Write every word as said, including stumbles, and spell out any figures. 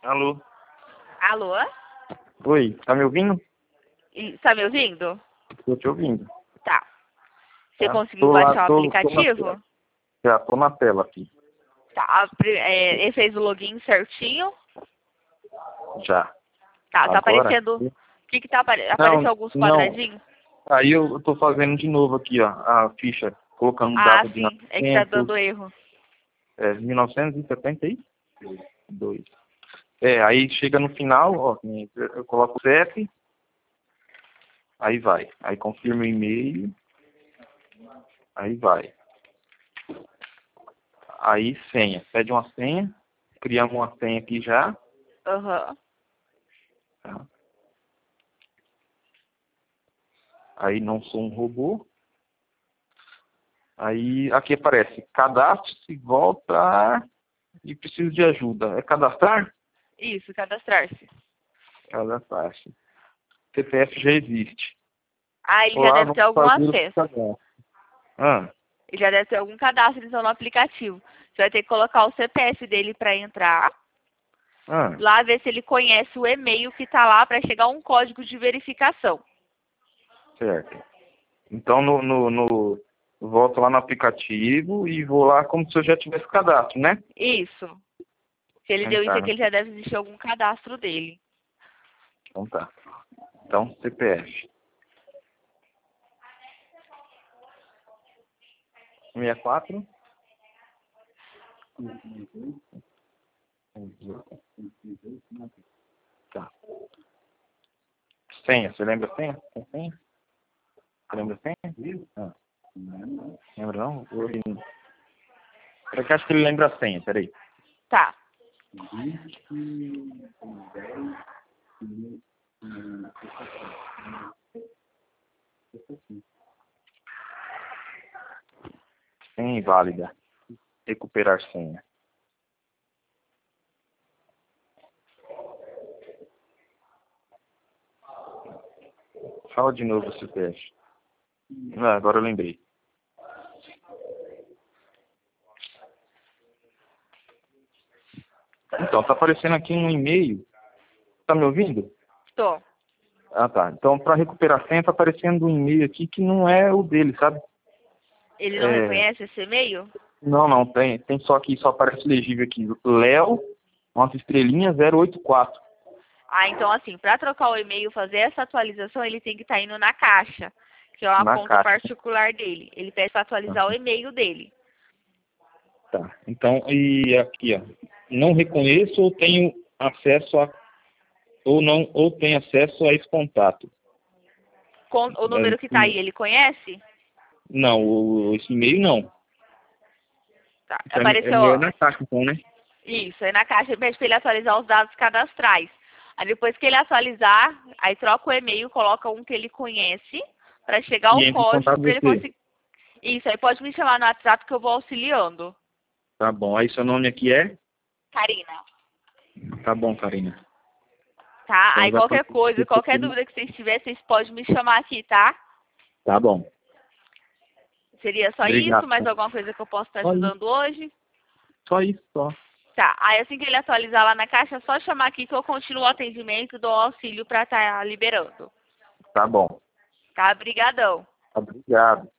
Alô? Alô? Oi, tá me ouvindo? E- Tá me ouvindo? Tô te ouvindo. Tá. Você Tá? conseguiu Tô lá, baixar o tô, tô na aplicativo? tela. Já, tô na tela aqui. Tá. a pri- é, ele fez o login certinho? Já. Tá, tá Agora? aparecendo... O que que tá aparecendo? Não, Apareceu alguns não. quadradinhos? Aí eu, eu tô fazendo de novo aqui, ó, a ficha. Colocando Ah, data de sim. É que tá nascimento. dando erro. É, mil novecentos e setenta e dois. É, aí chega no final, ó, eu coloco o C E P, aí vai. Aí confirma o e-mail, aí vai. Aí senha, pede uma senha, criamos uma senha aqui já. Aham. Tá? Aí não sou um robô. Aí aqui aparece, cadastre-se, volta e preciso de ajuda. É cadastrar? Isso, cadastrar-se. Cadastrar-se. C P F já existe. Ah, ele já Olá, deve ter vamos algum fazer o acesso. cadastro. Ah, Ele já deve ter algum cadastro, então, no aplicativo. Você vai ter que colocar o C P F dele pra entrar. ah, Lá ver se ele conhece o e-mail que tá lá pra chegar um código de verificação. certo. Então, no, no, no, volto lá no aplicativo e vou lá como se eu já tivesse cadastro, né? Isso. Se ele deu isso Entrar, aqui, né? ele já deve existir algum cadastro dele. Então tá. Então, C P F. sessenta e quatro. Tá. Senha, você lembra a senha? Tem senha? Você lembra a senha? Ah. Lembra não? Eu eu que acho que ele lembra a senha, peraí. Tá. Senha inválida. Recuperar senha. Fala de novo o C P F. Ah, agora eu lembrei. Então, tá aparecendo aqui um e-mail. Tá me ouvindo? Tô. Ah, tá. Então, para recuperar a senha, tá aparecendo um e-mail aqui que não é o dele, sabe? Ele não É... reconhece esse e-mail? Não, não, tem. Tem só aqui, só aparece legível aqui. Léo, nossa estrelinha zero oito quatro. Ah, então assim, para trocar o e-mail, fazer essa atualização, ele tem que estar indo na caixa, que é uma Na conta caixa. particular dele. Ele pede para atualizar o e-mail dele. Tá. Então, e aqui, ó. Não reconheço ou tenho acesso a. Ou não, ou tenho acesso a esse contato. Com, o número que tá aí, ele conhece? Não, o, esse e-mail não. Tá. É, é Apareceu, meu ó, na caixa, então, né? isso, aí na caixa ele pede para ele atualizar os dados cadastrais. Aí depois que ele atualizar, aí troca o e-mail, coloca um que ele conhece, para chegar E o entra em código contato para ele você. conseguir. Isso, aí pode me chamar no WhatsApp que eu vou auxiliando. Tá bom. Aí seu nome aqui é? Karina. Tá bom, Karina. Tá? Então Aí já qualquer passou. coisa, qualquer dúvida que vocês tiverem, vocês podem me chamar aqui, tá? Tá bom. Seria só isso? Obrigado. Mais alguma coisa que eu possa estar Só isso. ajudando hoje? Só isso, só. Tá. Aí assim que ele atualizar lá na caixa, é só chamar aqui que eu continuo o atendimento e dou auxílio para estar liberando. Tá bom. Tá? Obrigadão. Obrigado.